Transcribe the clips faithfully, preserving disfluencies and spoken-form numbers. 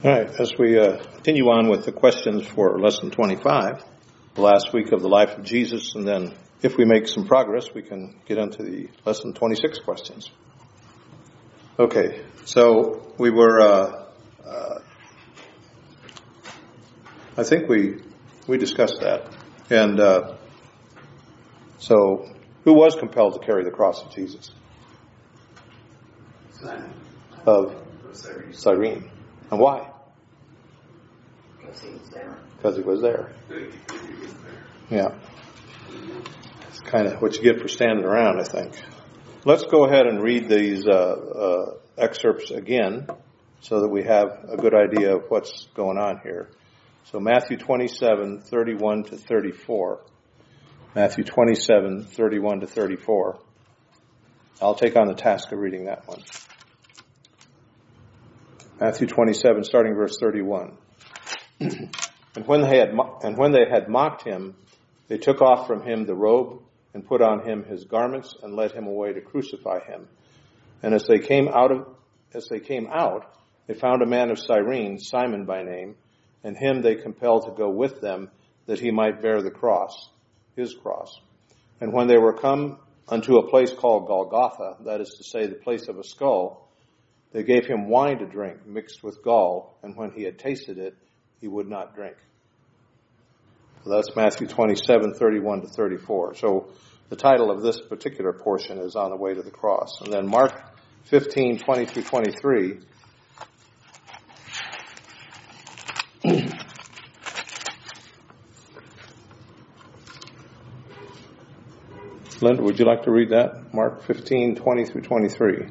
All right, as we uh, continue on with the questions for lesson twenty-five, the last week of the life of Jesus, and then if we make some progress, we can get into the lesson twenty-six questions. Okay, so we were, uh, uh, I think we we discussed that. And uh, so, who was compelled to carry the cross of Jesus? Simon. Of Cyrene. Cyrene. And why? Because he was there. Because he was there. Yeah. It's kind of what you get for standing around, I think. Let's go ahead and read these uh, uh, excerpts again so that we have a good idea of what's going on here. So Matthew twenty-seven, thirty-one to thirty-four. Matthew twenty-seven, thirty-one to thirty-four. I'll take on the task of reading that one. Matthew twenty-seven, starting verse thirty-one. And when they had and when they had mocked him, they took off from him the robe and put on him his garments and led him away to crucify him. And as they came out of as they came out, they found a man of Cyrene, Simon by name, and him they compelled to go with them, that he might bear the cross, his cross. And when they were come unto a place called Golgotha, that is to say, the place of a skull, they gave him wine to drink mixed with gall, and when he had tasted it, he would not drink. So that's Matthew twenty-seven, thirty-one to thirty-four. So the title of this particular portion is On the Way to the Cross. And then Mark fifteen, twenty through twenty-three. Linda, would you like to read that? Mark fifteen, twenty through twenty-three.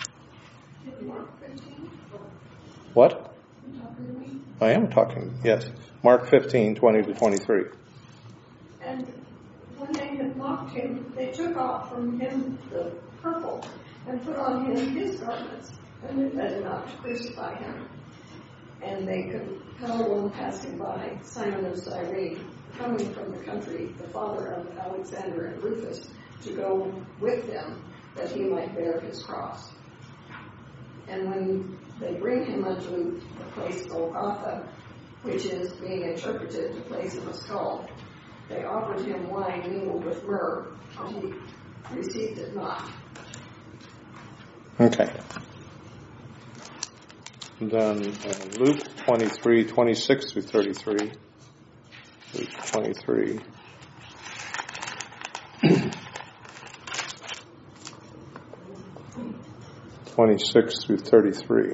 What? I am talking, yes. Mark fifteen, twenty to twenty-three. And when they had mocked him, they took off from him the purple and put on him his garments, and they led him out to crucify him. And they compelled one passing by, Simon of Cyrene, coming from the country, the father of Alexander and Rufus, to go with them, that he might bear his cross. And when they bring him unto the place Golgotha, which is being interpreted the place of a skull, they offered him wine mingled with myrrh, and he received it not. Okay. And then uh, Luke twenty-three, twenty-six through thirty-three. Luke twenty-three. twenty-six through thirty-three.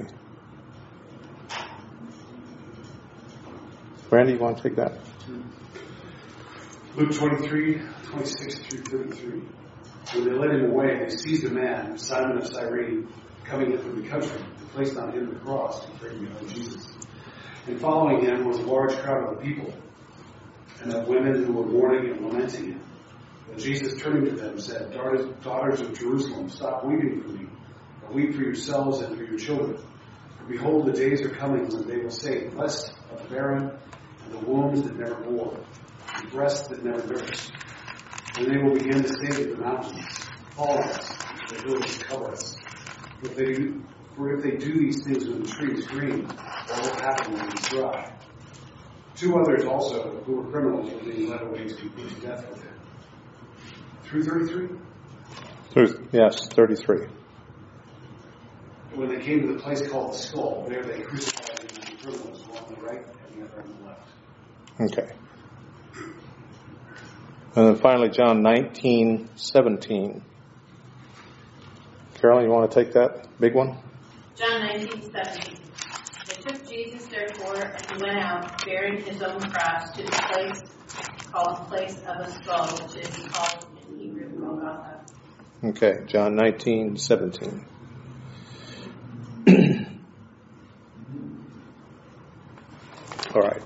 Randy, you want to take that? Luke twenty-three, twenty-six through thirty-three. When they led him away, they seized a man, Simon of Cyrene, coming in from the country, and placed on him the cross to carry behind Jesus. And following him was a large crowd of the people, and of women who were mourning and lamenting him. But Jesus, turning to them, said, Daughters of Jerusalem, stop weeping for me, but weep for yourselves and for your children. For behold, the days are coming when they will say, Blessed are the barren, and the wombs that never bore, and breasts that never nursed. And they will begin to say to the mountains, Fall on us, the hills cover us. For if they do, for if they do these things when the tree is green, what will happen when it is dry? Two others also, who were criminals, were being led away to be put to death with him. Through thirty-three? Through, yes, thirty-three. When they came to the place called the Skull, there they crucified him and the criminals, one on the right and the other on the left. Okay. And then finally, John nineteen, seventeen. Carolyn, you want to take that big one? John nineteen, seventeen. They took Jesus, therefore, and he went out, bearing his own cross, to the place called the place of a skull, which is called in Hebrew Golgotha. Okay, John nineteen, seventeen. All right.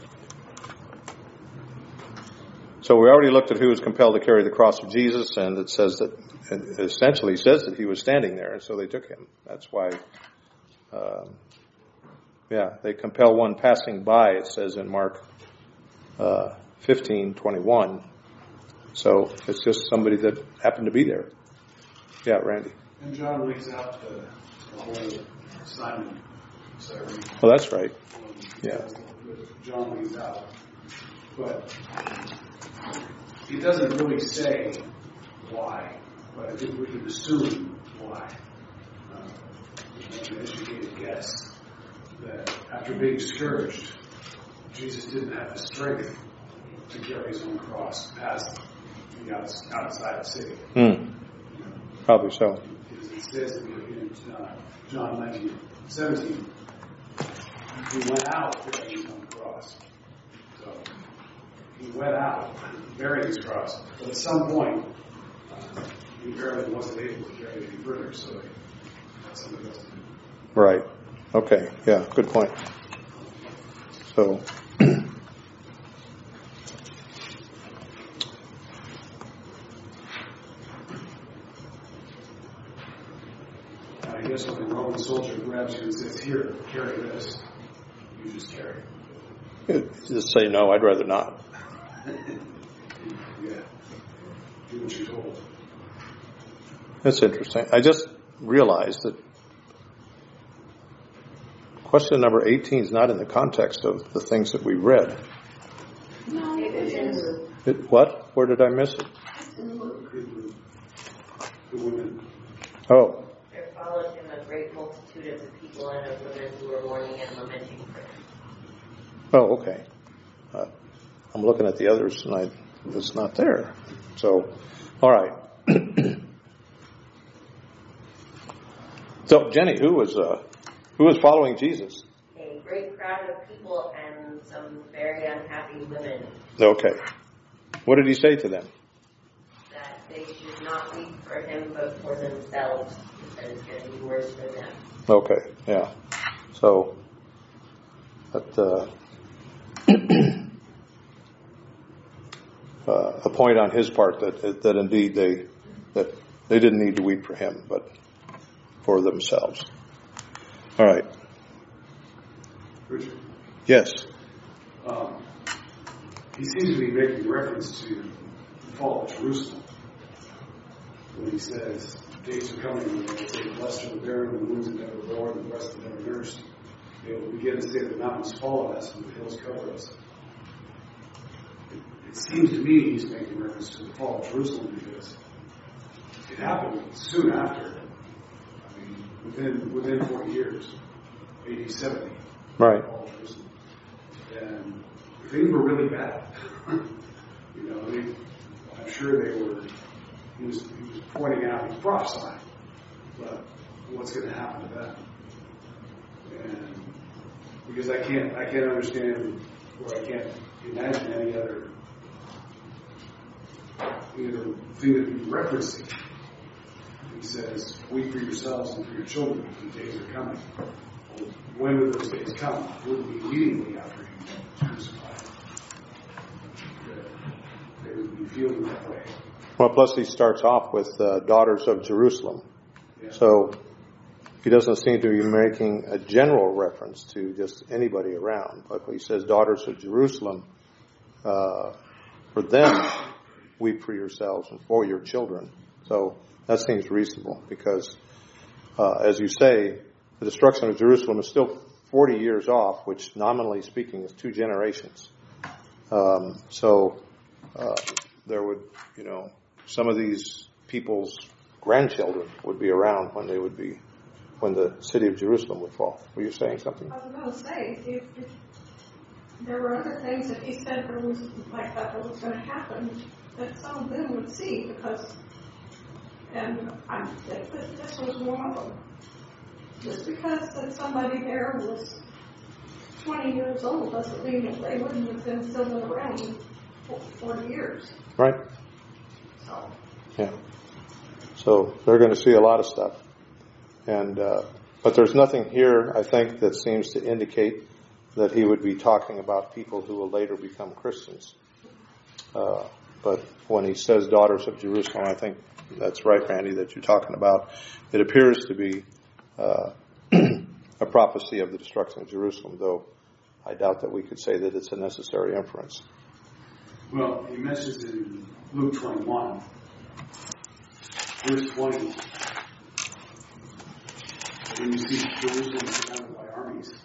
So we already looked at who was compelled to carry the cross of Jesus, and it says that, it essentially says that he was standing there, and so they took him. That's why, um, yeah, they compel one passing by, it says in Mark uh, fifteen, twenty-one. So it's just somebody that happened to be there. Yeah, Randy. And John lays out the, the whole Simon Cyrene. Well, that's right. Um, Yeah. John leaves out. But it doesn't really say why, but I think we can assume why. Uh, make an educated guess that after being scourged, Jesus didn't have the strength to carry his own cross past the outs- outside the city. Hmm. Probably so. Because it says in uh, John nineteen seventeen, he went out carrying his own cross. So he went out bearing his cross. But at some point, uh, he barely wasn't able to carry it any further, so they had somebody else to do it. Right. Okay. Yeah. Good point. So. I guess when a Roman soldier grabs you and says, "Here, carry this," you just carry it. Just say no. I'd rather not. Yeah. Do what you're told. That's interesting. I just realized that question number eighteen is not in the context of the things that we read. No, it is. It, what? Where did I miss it? It's in Luke. The women. Oh, There followed him a great multitude of the people and of women who were mourning and lamenting for him. oh, okay. Uh, I'm looking at the others, and I, it's not there. So, all right. So, Jenny, who was uh, who was following Jesus? A great crowd of people and some very unhappy women, Okay. What did he say to them? that they should not weep for him but for themselves, because it's going to be worse for them. Okay, yeah. So, that, uh, uh, a point on his part that that indeed they that they didn't need to weep for him, but for themselves. All right. Richard. Yes. Um, he seems to be making reference to the fall of Jerusalem when he says, "Days are coming when they will say, blessed are the barren, and the wombs that never bore, and the breasts that never nursed. They will begin to say, the mountains fall on us, and the hills cover us." It, it seems to me he's making reference to the fall of Jerusalem because it happened soon after. I mean, within within forty years, A D seventy. Right. Fall of Jerusalem. And things were really bad. you know, they, I'm sure they were, he was, he was pointing out, he was prophesying, but what's going to happen to them? And because I can't, I can't understand, or I can't imagine any other, either thing that he's referencing. He says, weep for yourselves and for your children, because the days are coming. Well, when would those days come? Wouldn't be immediately after he was crucified. They would be feeling that way. Well, plus he starts off with uh, daughters of Jerusalem. Yeah. So he doesn't seem to be making a general reference to just anybody around. But when he says daughters of Jerusalem, uh, for them, weep for yourselves and for your children. So that seems reasonable because, uh, as you say, the destruction of Jerusalem is still forty years off, which nominally speaking is two generations. Um, so uh, there would, you know, some of these people's grandchildren would be around when they would be, when the city of Jerusalem would fall. Were you saying something? I was going to say, if, if there were other things that he said that was like that that was going to happen, that some of them would see, because, and I think that this was one of them. Just because that somebody there was twenty years old doesn't mean that they wouldn't have been still been around for forty years. Right. So. Yeah. So they're going to see a lot of stuff. And, uh, but there's nothing here, I think, that seems to indicate that he would be talking about people who will later become Christians. Uh, but when he says daughters of Jerusalem, I think that's right, Randy, that you're talking about. It appears to be uh, a prophecy of the destruction of Jerusalem, though I doubt that we could say that it's a necessary inference. Well, he mentions in Luke twenty-one, verse twenty, when you see Jerusalem surrounded by armies,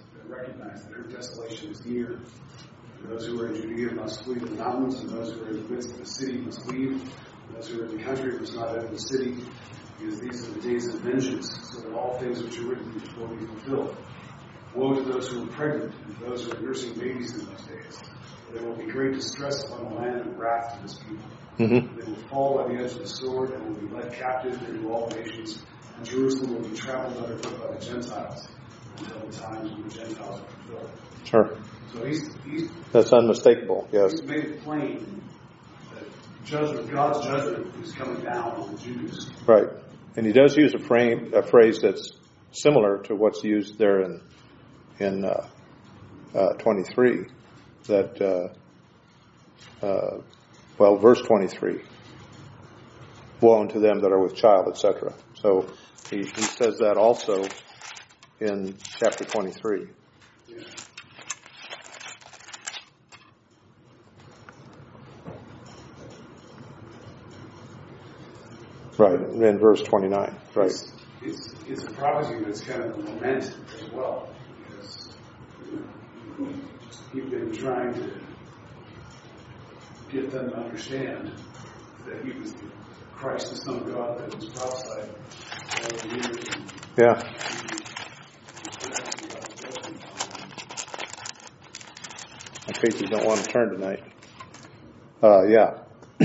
recognize that her desolation is near. And those who are in Judea must flee to the mountains, and those who are in the midst of the city must leave. And those who are in the country must not enter the city, because these are the days of vengeance, so that all things which are written will be fulfilled. Woe to those who are pregnant, and those who are nursing babies in those days. There will be great distress upon the land and wrath to this people. Mm-hmm. They will fall by the edge of the sword and will be led captive into all nations, and Jerusalem will be trampled underfoot by the Gentiles until the times when the Gentiles are fulfilled. Sure. So he's, he's, That's unmistakable, yes. he's made it plain that judgment, God's judgment is coming down on the Jews. Right. And he does use a, frame, a phrase that's similar to what's used there in, in uh, uh, twenty-three. That, uh, uh, well, verse twenty-three. Woe unto them that are with child, et cetera. So he, he says that also in chapter twenty-three. Yeah. Right, in verse twenty-nine. Right. It's, it's, it's a prophecy that's kind of a lament as well, because he's been trying to get them to understand that he was the Christ, the Son of God, that was prophesied all the years. Yeah. My pages don't want to turn tonight. Uh, yeah.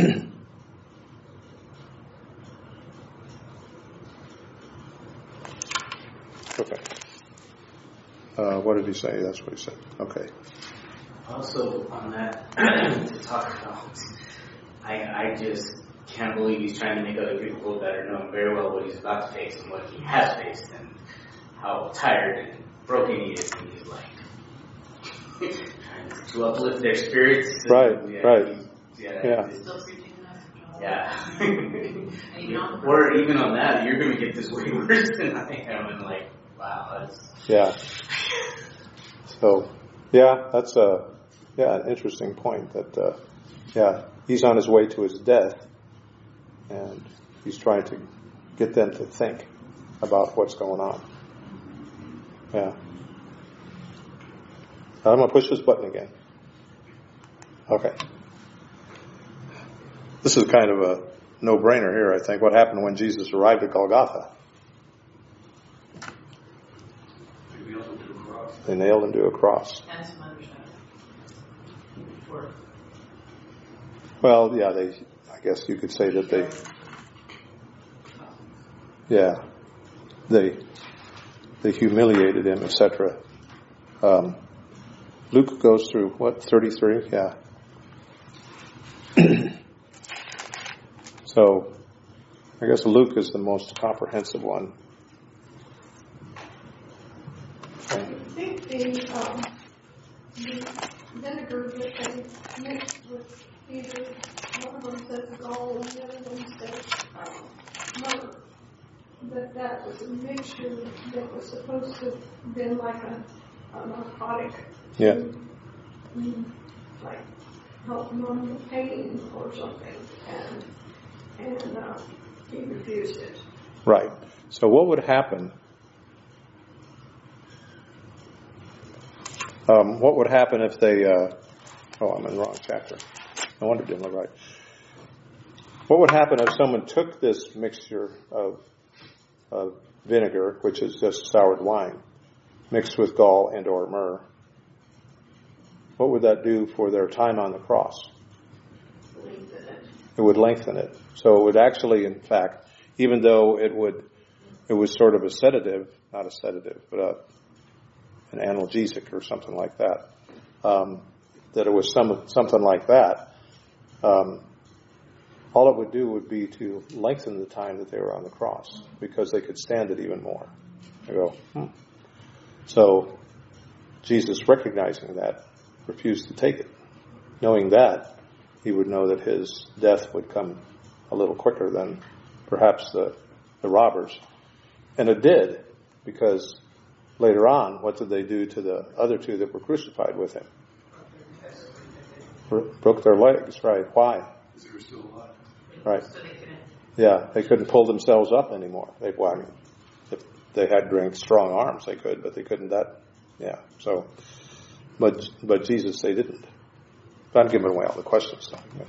Okay. Uh, what did he say? That's what he said. Okay. Also, on that, to talk about, I, I just can't believe he's trying to make other people feel better, knowing very well what he's about to face and what he has faced, and how tired and broken he is, and he's like trying to uplift their spirits. Right, yeah, right. Yeah. Yeah. Still preaching the message. Yeah. Even on Or even on that, you're going to get this way worse than I am, and like, wow, that's... Yeah. So, yeah, that's a yeah an interesting point. That uh, yeah, he's on his way to his death, and he's trying to get them to think about what's going on. Yeah. I'm gonna push this button again. Okay. This is kind of a no-brainer here, I think. What happened when Jesus arrived at Golgotha? They nailed him to a cross. and some other stuff. Or Well, yeah, they. I guess you could say that they. Yeah, they they humiliated him, et cetera. Um, Luke goes through what thirty-three? Yeah. So, I guess Luke is the most comprehensive one. I think the, um, the vinegar that they mixed with either, one of them says gall and the other one says um, myrrh, that that was a mixture that was supposed to have been like a, a narcotic. Yeah. To, mm, like help numb the pain or something, and and uh, he refused it. Right. So, what would happen? Um, what would happen if they, uh, oh, I'm in the wrong chapter. No wonder it didn't look right. What would happen if someone took this mixture of, of vinegar, which is just soured wine, mixed with gall and or myrrh? What would that do for their time on the cross? Lengthen it. It would lengthen it. So it would actually, in fact, even though it would, it was sort of a sedative, not a sedative, but a an analgesic or something like that, um, that it was some something like that, um, all it would do would be to lengthen the time that they were on the cross, because they could stand it even more. They go, hmm. So Jesus, recognizing that, refused to take it. Knowing that, he would know that his death would come a little quicker than perhaps the, the robbers. And it did, because later on, what did they do to the other two that were crucified with him? Broke their legs, right? Why? Because they were still alive. Right. so they couldn't. Yeah, they couldn't pull themselves up anymore. They, well, I mean, if they had great strong arms, they could, but they couldn't that Yeah. So, but but Jesus, they didn't. I'm giving away all the questions now.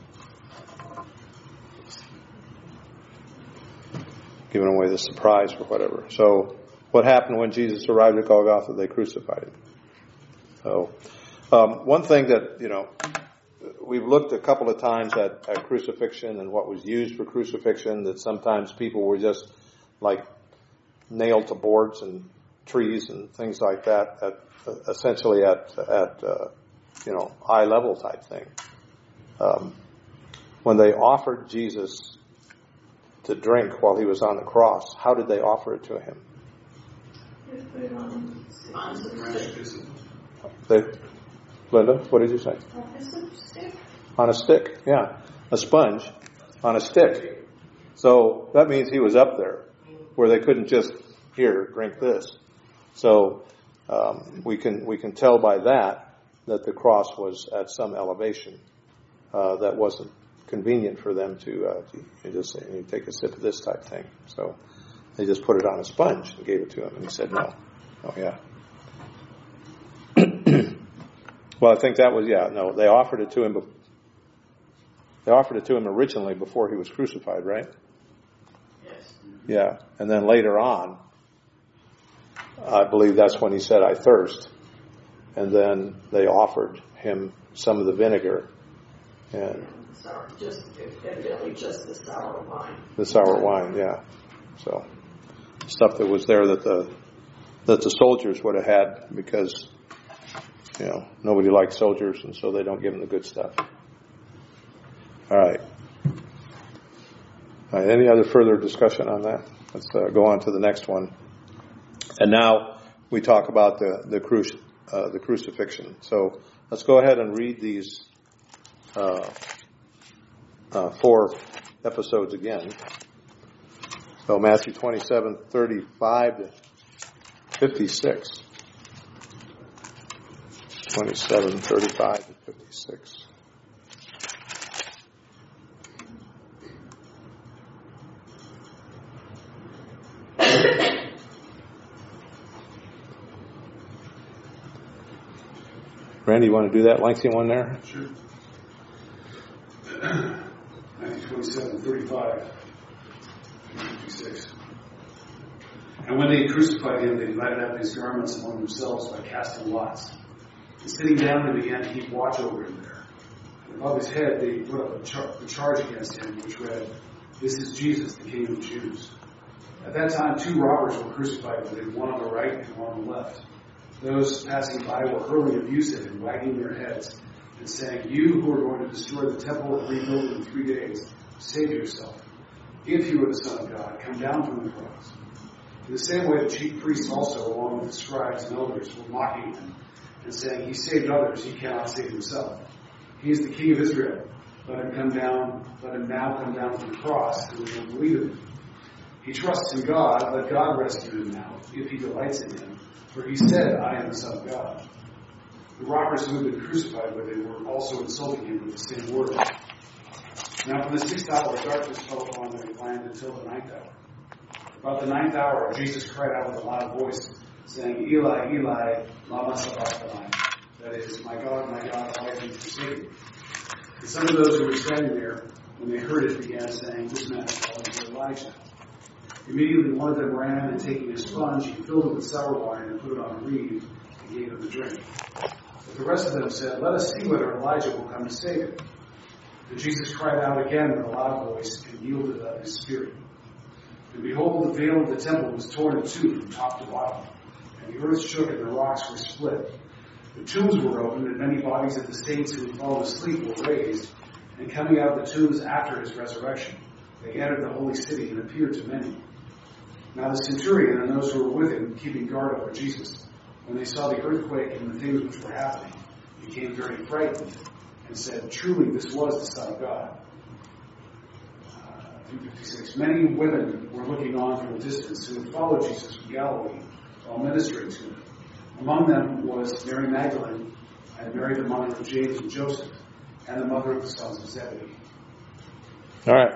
Giving away the surprise or whatever. So, what happened when Jesus arrived at Golgotha? They crucified him. So, um, one thing that, you know, we've looked a couple of times at, at crucifixion and what was used for crucifixion, that sometimes people were just like nailed to boards and trees and things like that, at, essentially at, at uh, you know, eye level type thing. Um, when they offered Jesus to drink while he was on the cross, how did they offer it to him? Put it on Branch. They, Linda, what did you say? a stick. On a stick, yeah. A sponge on a stick. So that means he was up there where they couldn't just, here, drink this. So um, we can we can tell by that that the cross was at some elevation uh, that wasn't convenient for them to, uh, to you just say, you take a sip of this type thing. So they just put it on a sponge and gave it to him, and he said no. Oh yeah. Well, I think that was, yeah, no, they offered it to him. They offered it to him originally before he was crucified, right? Yes. Yeah, and then later on, I believe that's when he said, "I thirst," and then they offered him some of the vinegar and Sour, just evidently just the sour wine. the sour wine. Yeah, so stuff that was there that the that the soldiers would have had, because you know nobody likes soldiers, and so they don't give them the good stuff. All right. All right. Any other further discussion on that? Let's uh, go on to the next one. And now we talk about the the, cru- uh, the crucifixion. So let's go ahead and read these uh, uh, four episodes again. So Matthew twenty-seven, thirty-five to fifty-six. twenty-seven, thirty-five to fifty-six. Randy, you want to do that lengthy one there? Sure. Matthew twenty-seven, thirty-five, fifty-six. And when they crucified him, they divided up his garments among themselves by casting lots. And sitting down, they began to keep watch over him there. And above his head, they put up a, char- a charge against him, which read, "This is Jesus, the King of the Jews." At that time, two robbers were crucified with him, one on the right and one on the left. Those passing by were hurling abuse at him, wagging their heads, and saying, "You who are going to destroy the temple and rebuild it in three days, save yourself. If you are the Son of God, come down from the cross." In the same way, the chief priests also, along with the scribes and elders, were mocking him and saying, "He saved others, he cannot save himself. He is the King of Israel. Let him come down, let him now come down from the cross, and we will believe in him. He trusts in God, let God rescue him now, if he delights in him. For he said, 'I am the Son of God.'" The robbers who had been crucified with him were also insulting him with the same words. Now from the sixth hour, darkness fell upon their land until the ninth hour. About the ninth hour, Jesus cried out with a loud voice, saying, "Eli, Eli, lama sabachthani?" That is, "My God, my God, why have you forsaken me?" And some of those who were standing there, when they heard it, began saying, "This man is calling for Elijah." Immediately one of them ran, and taking a sponge, he filled it with sour wine and put it on a reed and gave him a drink. But the rest of them said, "Let us see whether Elijah will come to save him." And Jesus cried out again with a loud voice and yielded up his spirit. And behold, the veil of the temple was torn in two from top to bottom, and the earth shook and the rocks were split. The tombs were opened, and many bodies of the saints who had fallen asleep were raised, and coming out of the tombs after his resurrection, they entered the holy city and appeared to many. Now the centurion and those who were with him, keeping guard over Jesus, when they saw the earthquake and the things which were happening, became very frightened and said, "Truly this was the Son of God." Uh, fifty-six. Many women were looking on from a distance who had followed Jesus from Galilee while ministering to him. Among them was Mary Magdalene and Mary the mother of James and Joseph and the mother of the sons of Zebedee. All right.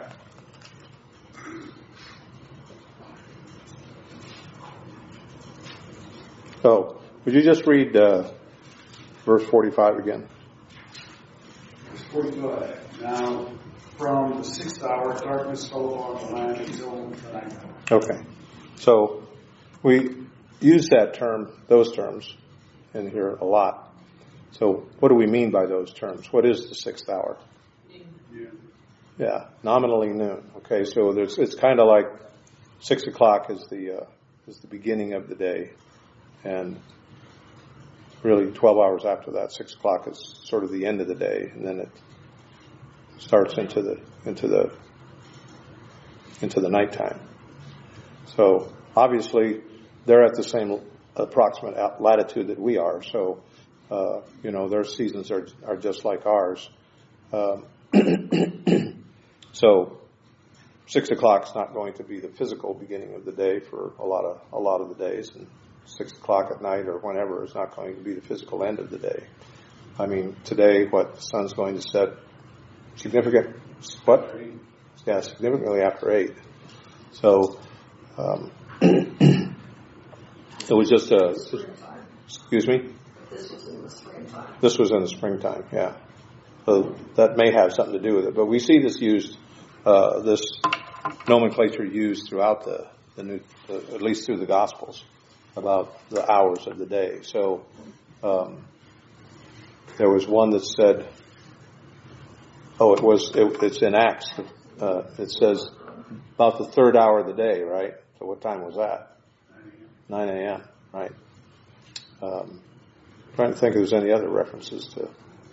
So, Would you just read uh, verse forty-five again? Verse forty-five. Now, from the sixth hour, darkness fell upon the land until the ninth hour. Okay. So we use that term, those terms, in here a lot. So what do we mean by those terms? What is the sixth hour? Yeah. Yeah, nominally noon. Okay, so there's, it's kind of like six o'clock is the uh, is the beginning of the day, and really twelve hours after that, six o'clock is sort of the end of the day, and then it starts into the into the into the nighttime. So obviously, they're at the same approximate latitude that we are. So uh, you know, their seasons are are just like ours. Uh, so six o'clock is not going to be the physical beginning of the day for a lot of a lot of the days, and six o'clock at night or whenever is not going to be the physical end of the day. I mean, today, what the sun's going to set significant what? Yeah, significantly after eight. So um, it was just a. Excuse me. This was in the springtime. This was in the springtime. Yeah. So that may have something to do with it, but we see this used, uh, this nomenclature used throughout the, the new, the, at least through the Gospels, about the hours of the day. So um, there was one that said, oh, it was, it, it's in Acts. Uh, it says about the third hour of the day, right? So what time was that? nine a.m., right? Um, trying to think if there's any other references to.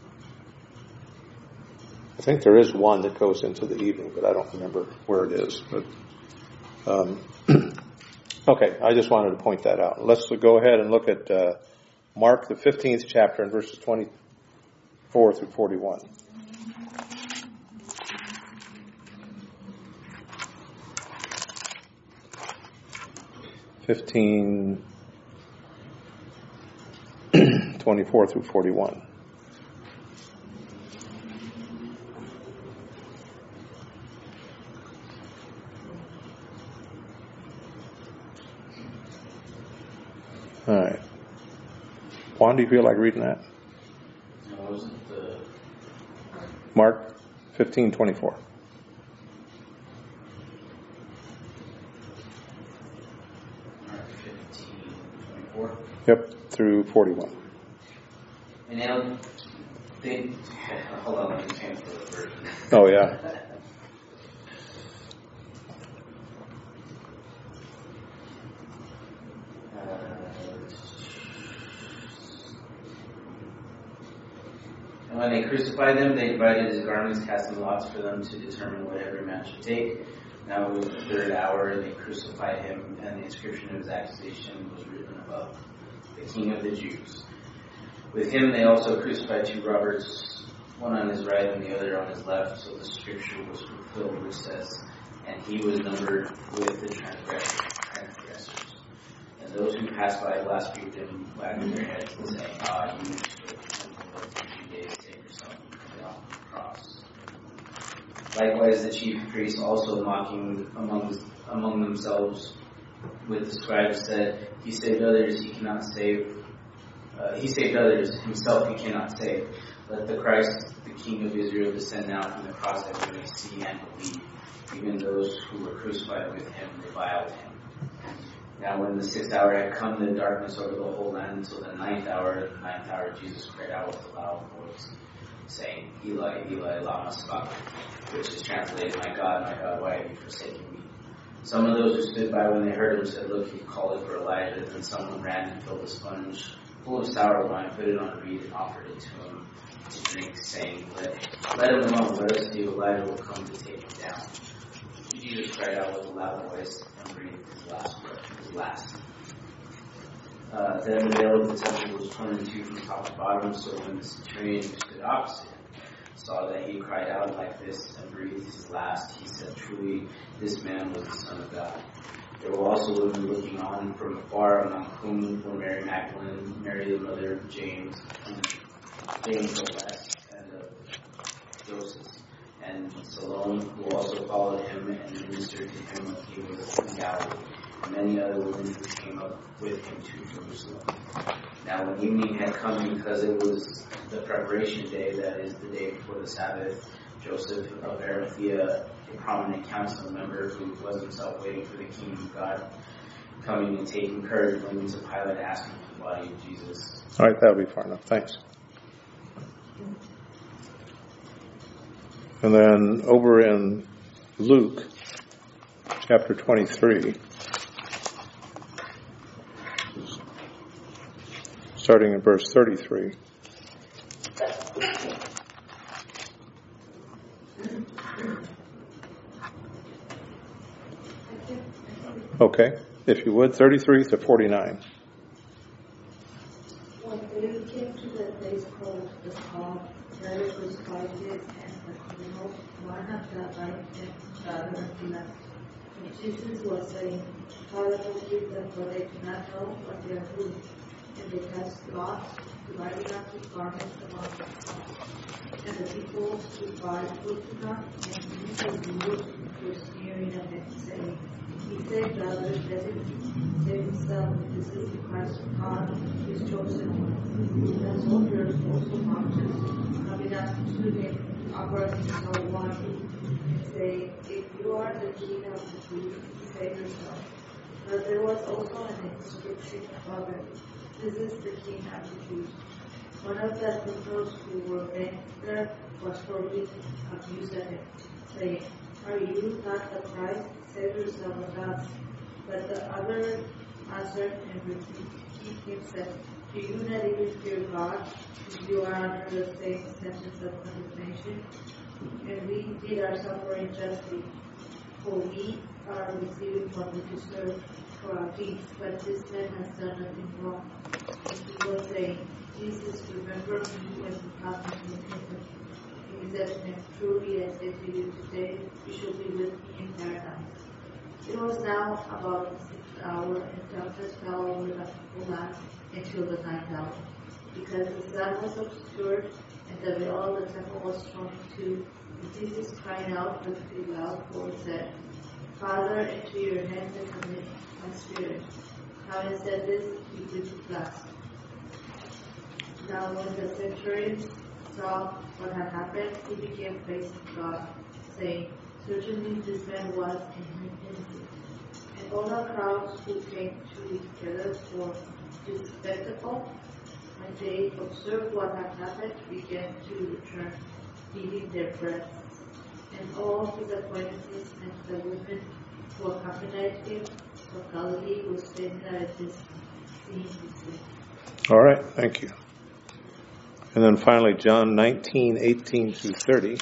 I think there is one that goes into the evening, but I don't remember where it is. But um, okay, I just wanted to point that out. Let's go ahead and look at uh, Mark, the fifteenth chapter, and verses twenty-four through forty-one. Fifteen, twenty-four through forty-one. All right. Juan, do you feel like reading that? No, it wasn't the... Mark fifteen twenty-four. Mark fifteen twenty-four. Yep, through forty-one. And now, they... Hold on, let me change the version. Oh, yeah. And when they crucified him, they divided his garments, casting lots for them to determine what every man should take. Now it was the third hour, and they crucified him, and the inscription of his accusation was written above, the King of the Jews. With him they also crucified two robbers, one on his right and the other on his left, so the scripture was fulfilled, which says, and he was numbered with the transgressors. And those who passed by blasphemed him, wagging their heads and saying, ah, you cross. Likewise, the chief priests, also mocking among among themselves with the scribes, said, "He saved others; he cannot save. Uh, he saved others; himself he cannot save. Let the Christ, the King of Israel, descend now from the cross, that we may see and believe." Even those who were crucified with him reviled him. Now, when the sixth hour had come, the darkness over the whole land until the ninth hour. At the ninth hour, Jesus cried out with a loud voice, saying, Eli, Eli, lama sabachthani, which is translated, My God, my God, why have you forsaken me? Some of those who stood by when they heard him said, Look, he called for Elijah. Then someone ran and filled a sponge full of sour wine, put it on a reed, and offered it to him to drink, saying, Let, let him alone, let us see if Elijah will come to take him down. Jesus cried out with a loud voice and breathed his last breath, his last. Uh, then the veil of the temple was torn in two from top to bottom, so when the centurion who stood opposite him saw that he cried out like this and breathed his last, he said, Truly, this man was the Son of God. There were also women looking on from afar, among whom were Mary Magdalene, Mary the mother of James, and James the Less, and of Joseph, and Salome, who also followed him and ministered to him when he was in Galilee, and many other women who came up with him to Jerusalem. Now when evening had come, because it was the preparation day, that is the day before the Sabbath, Joseph of Arimathea, a prominent council member who was himself waiting for the kingdom of God, coming and taking courage, went into Pilate asking for the body of Jesus. All right, that'll be far enough. Thanks. And then over in Luke, chapter twenty-three, starting in verse thirty-three. Okay, if you would, thirty-three to forty-nine. When they came to the place called the Skull, there was Pilate and the criminal, one of the right and the other of the left. And Jesus was saying, Pilate will give them, for they do not know what they are doing. And they cast lots, dividing up his garments among them. And the people who buy looked at him, and he was moved were sneering at him, saying, He saved others, let him save himself. This is the Christ of God, his chosen one. The soldiers also mocked him, coming up to him, offering him no wine, and saying, If you are the king of the Jews, save yourself. But there was also an inscription above it, This is the king of the Jews. One of the criminals who were there was forbidden abused at him, saying, Are you not the Christ? Save yourself and us. But the other answered and rebuked him, said, Do you not even fear God, if you are under the same sentence of condemnation? And we did our suffering justly, for we are receiving what we deserve for our deeds, but this man has done nothing wrong. And he was saying, Jesus, remember me when you come into the kingdom. He said to him, Truly I say to you, today you shall be with me in paradise. It was now about the sixth hour, and darkness fell over the whole land until the ninth hour, because the sun was obscured, and the veil of the temple was torn in two. And Jesus, crying out with a loud voice, said, Father, into your hands I commit my spirit. Having said this, he blew his blast. Now when the centurion saw what had happened, he became praising God, saying, Certainly this man was innocent. And all the crowds who came to be together for this spectacle, when they observed what had happened, began to return, beating their breasts. And all his acquaintances and the women who accompanied him from Galilee were standing at this seeing these things. All right, thank you. And then finally, John nineteen, eighteen through thirty.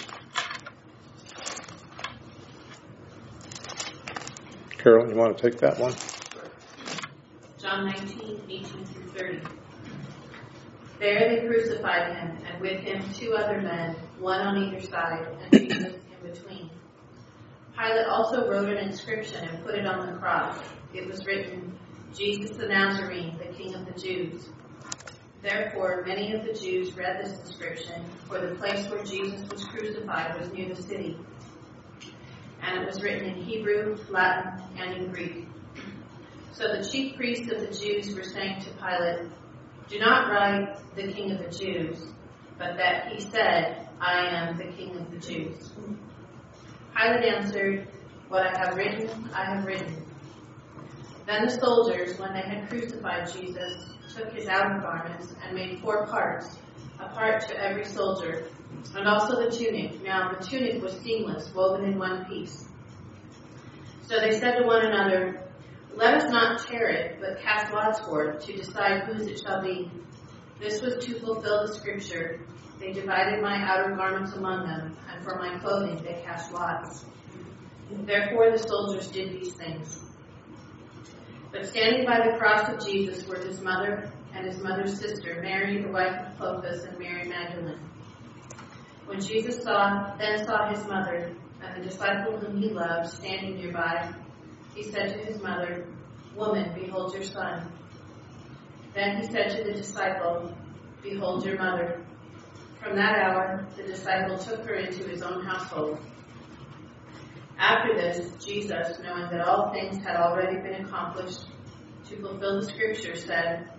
Carol, you want to take that one? John nineteen, eighteen through thirty. There they crucified him, and with him two other men, one on either side, and Jesus in between. Pilate also wrote an inscription and put it on the cross. It was written, Jesus the Nazarene, the King of the Jews. Therefore, many of the Jews read this inscription, for the place where Jesus was crucified was near the city. And it was written in Hebrew, Latin, and in Greek. So the chief priests of the Jews were saying to Pilate, Do not write the King of the Jews, but that he said, I am the King of the Jews. Pilate answered, What I have written, I have written. Then the soldiers, when they had crucified Jesus, took his outer garments and made four parts, a part to every soldier, and also the tunic. Now the tunic was seamless, woven in one piece. So they said to one another, Let us not tear it, but cast lots for it, to decide whose it shall be. This was to fulfill the scripture, They divided my outer garments among them, and for my clothing they cast lots. Therefore the soldiers did these things. But standing by the cross of Jesus were his mother and his mother's sister, Mary, the wife of Clopas, and Mary Magdalene. When Jesus saw, then saw his mother and the disciple whom he loved standing nearby, he said to his mother, Woman, behold your son. Then he said to the disciple, Behold your mother. From that hour, the disciple took her into his own household. After this, Jesus, knowing that all things had already been accomplished to fulfill the scripture, said,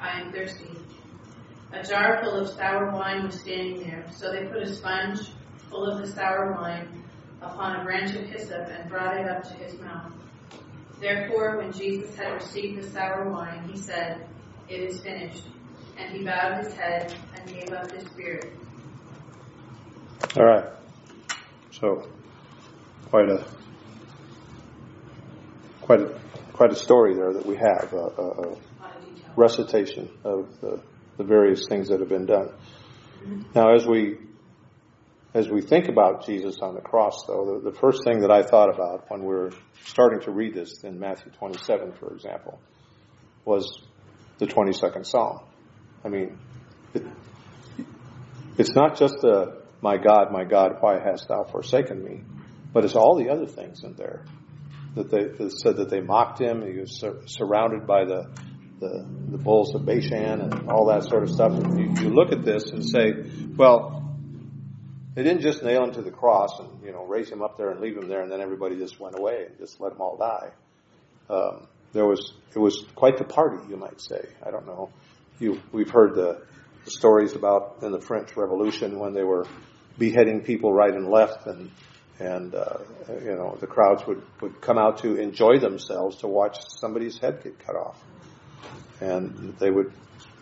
I am thirsty. A jar full of sour wine was standing there, so they put a sponge full of the sour wine upon a branch of hyssop and brought it up to his mouth. Therefore, when Jesus had received the sour wine, he said, "It is finished." And he bowed his head and gave up his spirit. All right. So, quite a quite a quite a story there that we have, a, a, a recitation of the, the various things that have been done. Mm-hmm. Now, as we as we think about Jesus on the cross, though, the, the first thing that I thought about when we were starting to read this in Matthew twenty-seven, for example, was the twenty-second Psalm. I mean, it, it's not just the "My God, my God, why hast thou forsaken me?" but it's all the other things in there that they that said that they mocked him. He was sur- surrounded by the, the the bulls of Bashan and all that sort of stuff. And you, you look at this and say, well, they didn't just nail him to the cross and, you know, raise him up there and leave him there, and then everybody just went away and just let them all die. Um, there was it was quite the party, you might say. I don't know. You we've heard the, the stories about in the French Revolution when they were beheading people right and left, and and uh, you know the crowds would, would come out to enjoy themselves to watch somebody's head get cut off, and they would,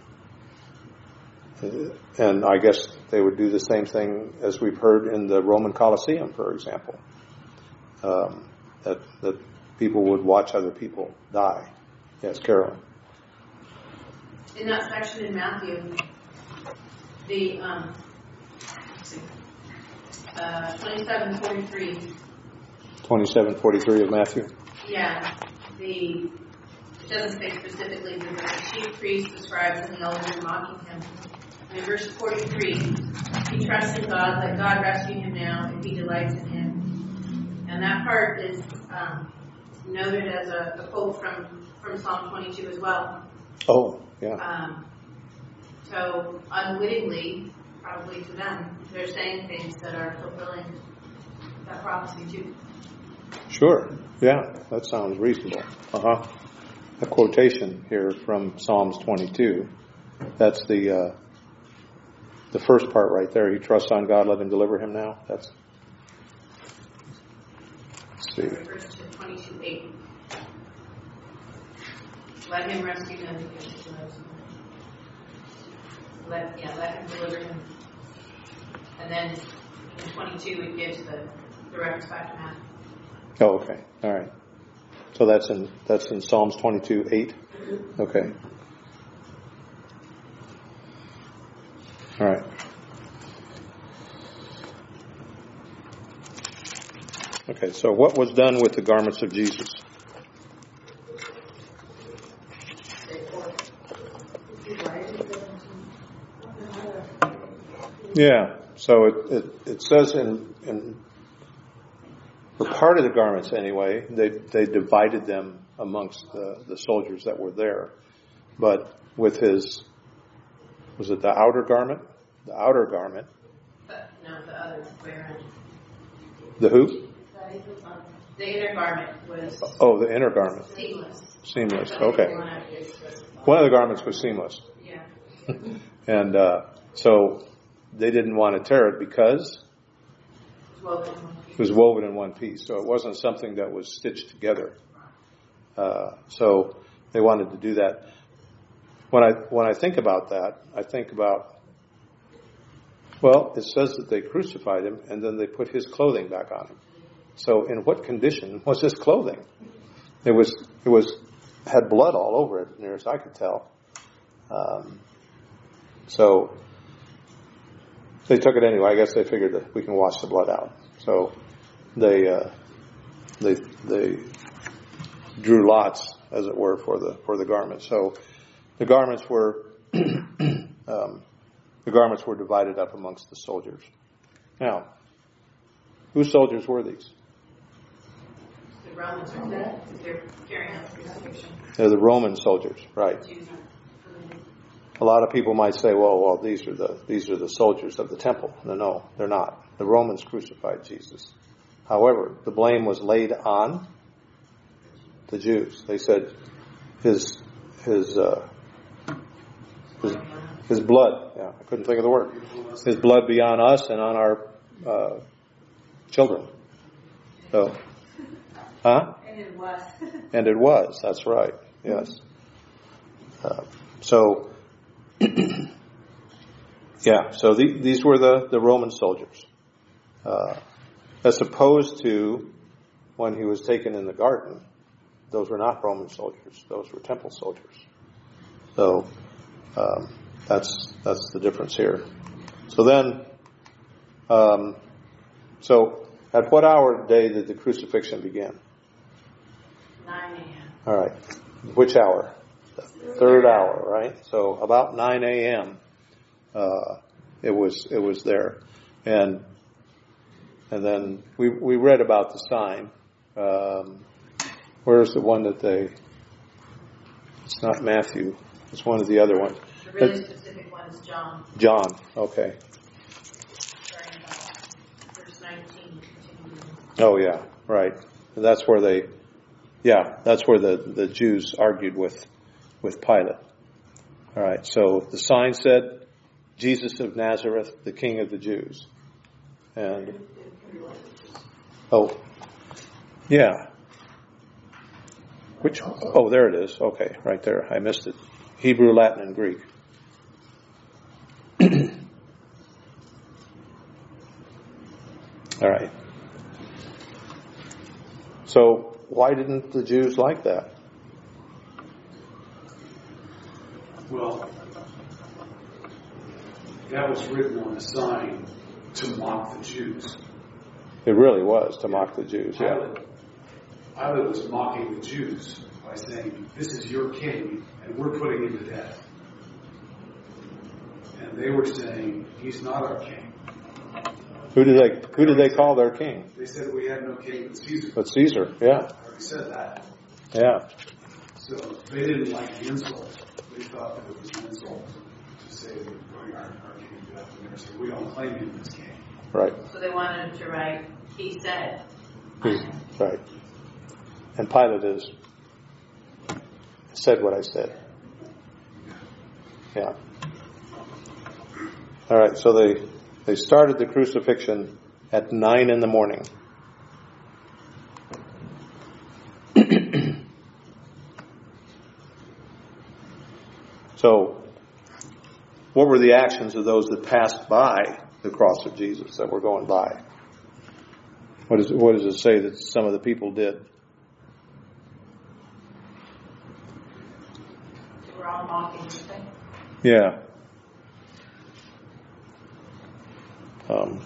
and I guess they would do the same thing as we've heard in the Roman Colosseum, for example, um, that that people would watch other people die. Yes, Carolyn. In that section in Matthew, the um, let's see. Uh, twenty-seven forty-three. twenty-seven forty-three of Matthew. Yeah, the it doesn't say specifically, but the chief priests, the scribes, and the elders are mocking him. In verse forty-three, he trusts in God, let God rescue him now if he delights in him. And that part is um, noted as a, a quote from, from Psalm twenty-two as well. Oh, yeah. Um, so unwittingly, probably to them, they're saying things that are fulfilling that prophecy too. Sure. Yeah, that sounds reasonable. Uh-huh. A quotation here from Psalms twenty-two. That's the uh, the first part right there. He trusts on God, let him deliver him now. That's. Let's see. Refers to twenty-two eight. Let him rescue them because he loves them. Let yeah, let him deliver him. And then in twenty-two it gives the the reference back to Matthew. Oh, okay. All right. So that's in that's in Psalms twenty-two eight. Okay. All right. Okay. So what was done with the garments of Jesus? Yeah. So it, it, it says in, in for part of the garments anyway, they they divided them amongst the, the soldiers that were there. But with his, was it the outer garment? The outer garment. But no, the other way around. The who? The inner garment was Oh, the inner garment. seamless. Seamless. Okay. One of the garments was seamless. Yeah. And uh, so they didn't want to tear it because it was woven in one piece. So it wasn't something that was stitched together. Uh, so they wanted to do that. When I when I think about that, I think about, well, it says that they crucified him and then they put his clothing back on him. So in what condition was his clothing? It was it was had blood all over it, near as I could tell. Um, so they took it anyway. I guess they figured that we can wash the blood out. So they uh, they they drew lots, as it were, for the for the garments. So the garments were um, the garments were divided up amongst the soldiers. Now, whose soldiers were these? The Romans are dead because they're carrying out the crucifixion. They're the Roman soldiers, right? A lot of people might say, "Well, well, these are the these are the soldiers of the temple." No, no, they're not. The Romans crucified Jesus. However, the blame was laid on the Jews. They said his his uh, His, his blood. Yeah, I couldn't think of the word. His blood be on us and on our uh, children. So, huh? And it was. And it was. That's right. Yes. Uh, so, yeah. So the, these were the, the Roman soldiers, uh, as opposed to when he was taken in the garden. Those were not Roman soldiers. Those were temple soldiers. So um, that's that's the difference here. So then, um, so at what hour of the day did the crucifixion begin? nine a.m. All right. Which hour? The third hour, right? So about nine a.m. Uh, it was it was there, and and then we we read about the sign. Um, where's the one that they? It's not Matthew. It's one of the other ones. The really specific one is John, John. Okay. starting about verse nineteen. continuing. Oh yeah, right. And that's where they. Yeah, that's where the, the Jews argued with with Pilate. All right. So the sign said, "Jesus of Nazareth, the King of the Jews." And oh, yeah. Which? Oh, there it is. Okay, right there. I missed it. Hebrew, Latin, and Greek. All right. So why didn't the Jews like that? Well, that was written on a sign to mock the Jews. It really was to mock the Jews. Yeah. Pilate, Pilate was mocking the Jews by saying, "This is your king, and we're putting him to death." And they were saying, "He's not our king." Who did they? Who did they call their king? They said, "We have no king but Caesar." But Caesar. Yeah. I already said that. Yeah. So they didn't like the insult. They thought that it was an insult to say that we aren't our king to death. And they said, "We don't claim him as king." Right. So they wanted to write, he said. Right. And Pilate is said what I said. Yeah. All right. So they they started the crucifixion at nine in the morning. So, what were the actions of those that passed by the cross of Jesus that were going by? What, is, what does it say that some of the people did? They were all mocking the thing. Yeah. Um,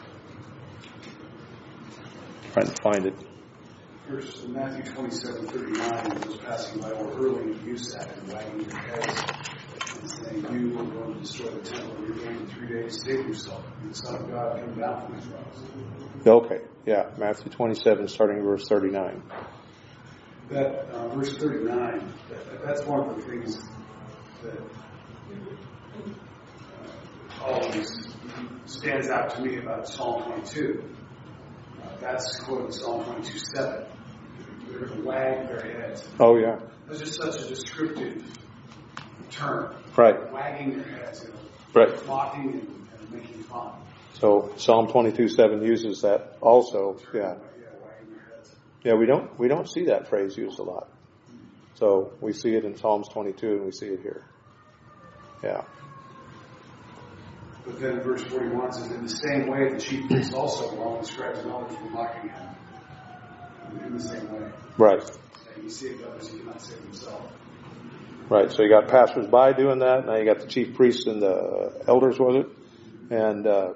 trying to find it. Verse Matthew twenty-seven thirty-nine, those passing by were hurling abuse at him, wagging their heads, and saying, "You are going to destroy the temple, and you're going in three days, save yourself. The Son of God, come down from his cross." Okay, yeah, Matthew twenty-seven, starting verse thirty-nine. That uh, verse thirty-nine, that, that's one of the things that uh, always stands out to me about Psalm twenty-two. Uh, that's quoted Psalm twenty-two seven. They're going to wag their heads. Oh, yeah. That's just such a descriptive term. Right. Wagging their heads, you know, Right. mocking and, and making fun. So Psalm twenty-two seven uses that also. Yeah. Yeah, wagging their heads. Yeah, we don't we don't see that phrase used a lot. So we see it in Psalms twenty-two and we see it here. Yeah. But then verse forty-one says, "In the same way, the chief priests also, along with scribes and elders, were mocking him." In the same way. Right. Saying, "He saved others, he cannot save himself." Right. So you got passers-by doing that. Now you got the chief priests and the elders, was it? And uh,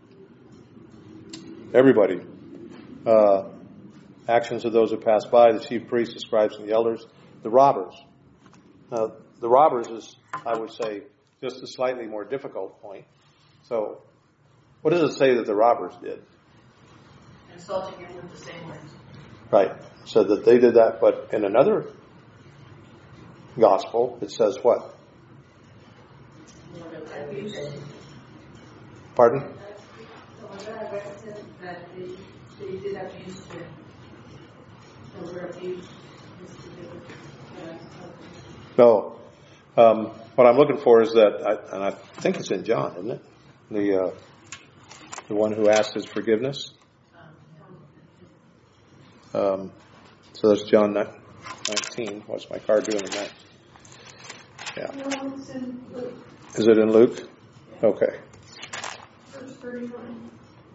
everybody. Uh, actions of those who pass by, the chief priests, the scribes, and the elders. The robbers. Now, the robbers is, I would say, just a slightly more difficult point. So, what does it say that the robbers did? Insulting him with the same words. Right. So that they did that, but in another gospel, it says what? Pardon? That they, they did abuse them. They were abused. No. Um, what I'm looking for is that, I, and I think it's in John, isn't it? The uh, the one who asked his forgiveness. Um, so that's John nineteen. What's my card doing in that? Yeah. No, it's in Luke, Is it in Luke? Okay. verse thirty-nine.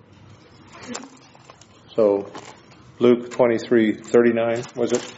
So Luke twenty-three thirty-nine, was it?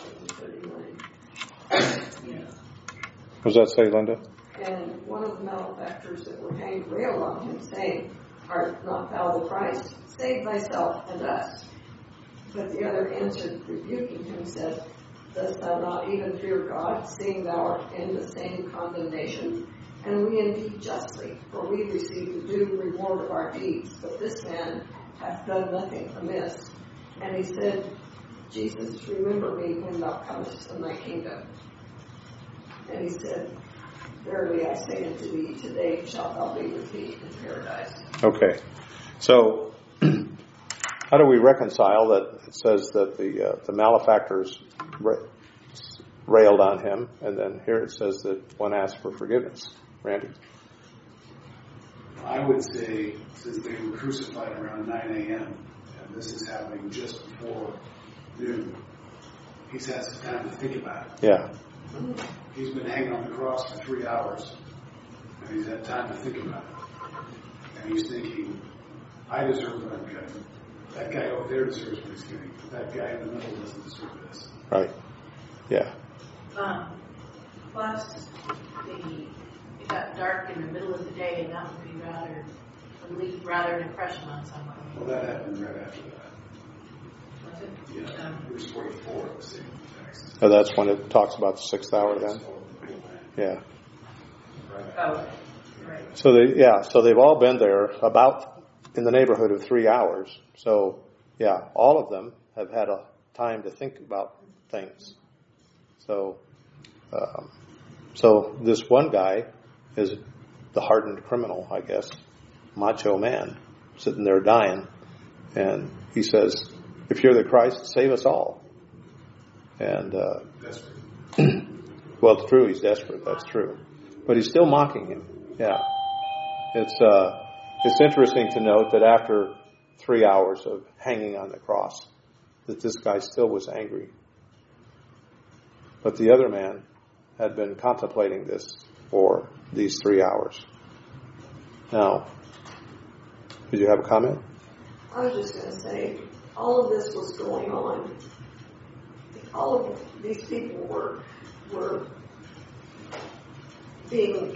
What does that say, Linda? And one of the malefactors that were hanged railed on him, saying, Art not thou the Christ? Save thyself and us. But the other answered, rebuking him, said, Dost thou not even fear God, seeing thou art in the same condemnation? And we indeed justly, for we receive the due reward of our deeds. But this man hath done nothing amiss. And he said, Jesus, remember me when thou comest in thy kingdom. And he said, Verily I say unto thee, today shalt thou be with me in paradise. Okay. So, how do we reconcile that it says that the uh, the malefactors ra- railed on him, and then here it says that one asked for forgiveness? Randy? I would say, since they were crucified around nine a.m., and this is happening just before noon, he's had some time to think about it. Yeah. He's been hanging on the cross for three hours, and he's had time to think about it. And he's thinking, I deserve what I'm getting. That guy over there deserves what he's getting. But that guy in the middle doesn't deserve this. Right. Yeah. Um, plus, the, it got dark in the middle of the day, and that would be rather, would leave rather an impression on someone. Well, that happened right after that. Was it? Yeah. Um, Verse forty-four of the same text. So that's when it talks about the sixth hour then? Yeah. oh, right. So they, yeah, so they've all been there about in the neighborhood of three hours. So, yeah, all of them have had a time to think about things. So, um, so this one guy is the hardened criminal, I guess, macho man, sitting there dying, and he says, "If you're the Christ, save us all." And uh, Desperate. well, it's true, he's desperate. That's true, but he's still mocking him. Yeah, it's uh, it's interesting to note that after three hours of hanging on the cross, that this guy still was angry. But the other man had been contemplating this for these three hours. Now, did you have a comment? I was just going to say, all of this was going on. All of these people were were being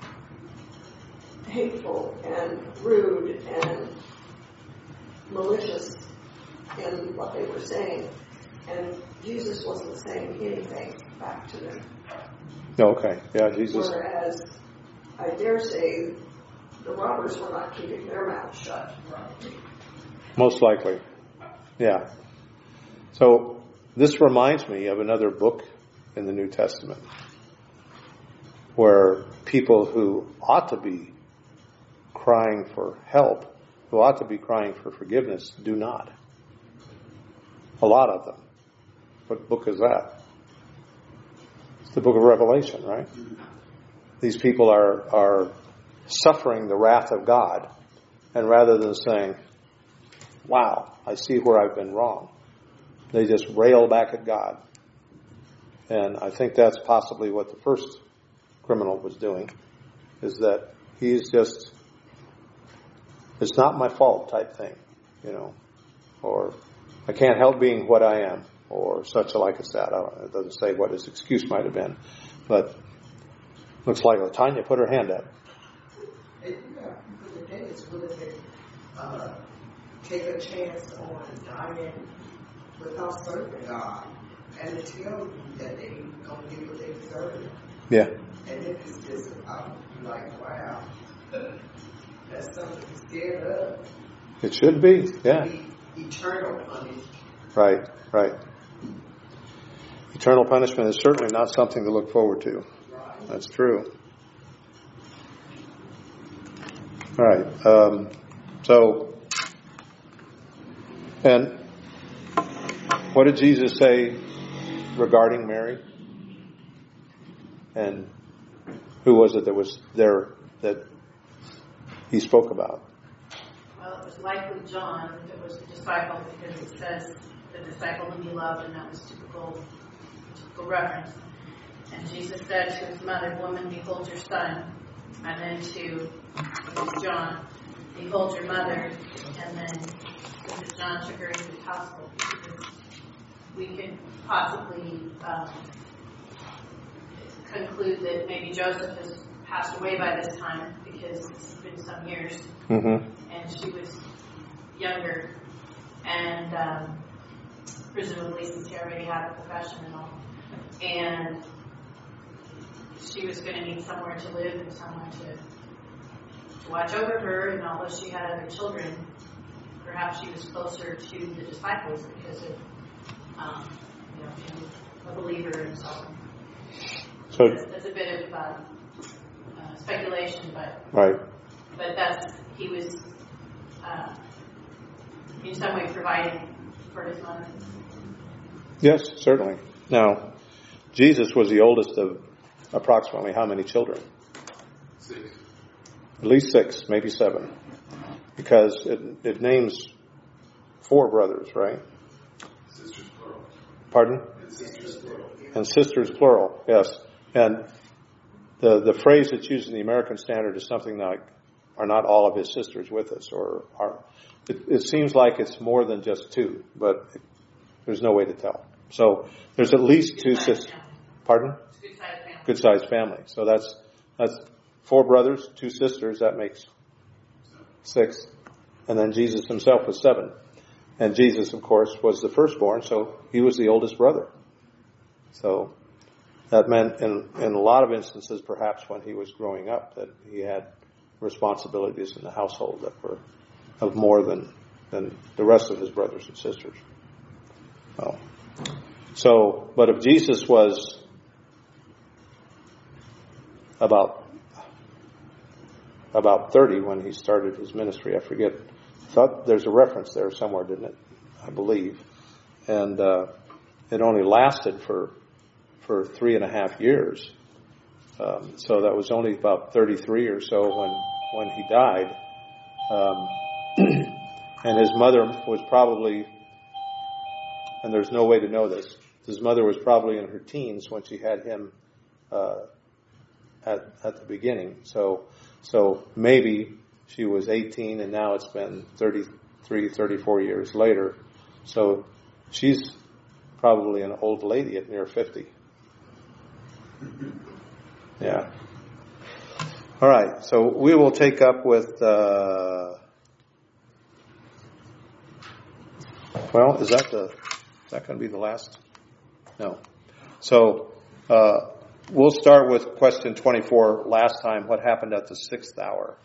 hateful and rude and malicious in what they were saying. And Jesus wasn't saying anything back to them. Okay, yeah, Jesus. Whereas, I dare say, the robbers were not keeping their mouths shut. Most likely. Yeah. So this reminds me of another book in the New Testament where people who ought to be crying for help, who ought to be crying for forgiveness, do not. A lot of them. What book is that? It's the book of Revelation, right? These people are, are suffering the wrath of God, and rather than saying, wow, I see where I've been wrong, they just rail back at God. And I think that's possibly what the first criminal was doing, is that he's just, it's not my fault type thing, you know, or I can't help being what I am, or such like as that. I don't know, it doesn't say what his excuse might have been, but looks like Latanya put her hand up. And, uh, the thing is, will they uh, take a chance on dying without serving God, and to tell you that they don't get what they deserve? Yeah. And if it's just about, like, wow, that's something to be scared of. It should be, yeah. Be eternal punishment. Right, right. Eternal punishment is certainly not something to look forward to. That's true. All right. Um, so, and what did Jesus say regarding Mary? And Who was it that was there that he spoke about? Well, it was likely John that was the disciple, because it says the disciple whom he loved, and that was typical, typical reference. And Jesus said to his mother, "Woman, behold your son." And then to John, "Behold your mother." And then John took her into his household. Because we could possibly um, conclude that maybe Joseph has passed away by this time, because it's been some years, Mm-hmm. and she was younger, and um, presumably since he already had a profession and all, and she was going to need somewhere to live and someone to, to watch over her, and although she had other children, perhaps she was closer to the disciples because of, um, you know, being a believer and so on. So, That's, that's a bit of uh, uh, speculation, but right. but that's, he was uh, in some way providing for his mother. Yes, certainly. Now, Jesus was the oldest of approximately how many children? Six. At least six, maybe seven. Because it, it names four brothers, right? Sisters plural. Pardon? And sisters plural. And sisters plural, yes. And the the phrase that's used in the American Standard is something like, "Are not all of his sisters with us?" Or are, it, it seems like it's more than just two, but it, there's no way to tell. So there's at least two sisters. Pardon? It's a good sized family. Good sized family. So that's that's four brothers, two sisters. That makes six. And then Jesus himself was seven. And Jesus, of course, was the firstborn, so he was the oldest brother. So that meant in, in a lot of instances, perhaps when he was growing up, that he had responsibilities in the household that were of more than, than the rest of his brothers and sisters. Oh. So, but if Jesus was about about thirty when he started his ministry, I forget, I thought there's a reference there somewhere, didn't it? I believe. And uh, it only lasted for for three and a half years. Um, so that was only about thirty-three or so when when he died. Um, and his mother was probably, and there's no way to know this, his mother was probably in her teens when she had him uh, at at the beginning. So so maybe she was eighteen, and now it's been thirty-three, thirty-four years later. So she's probably an old lady at near fifty. Yeah. All right. So we will take up with, uh, well, is that the, is that going to be the last? No. So, uh, we'll start with question twenty-four, last time, what happened at the sixth hour?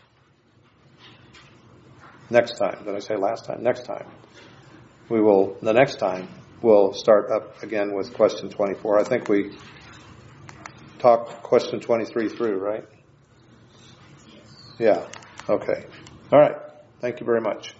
Next time. Did I say last time? Next time. We will, the next time, we'll start up again with question twenty-four. I think we talked question twenty-three through, right? Yeah. Okay. All right. Thank you very much.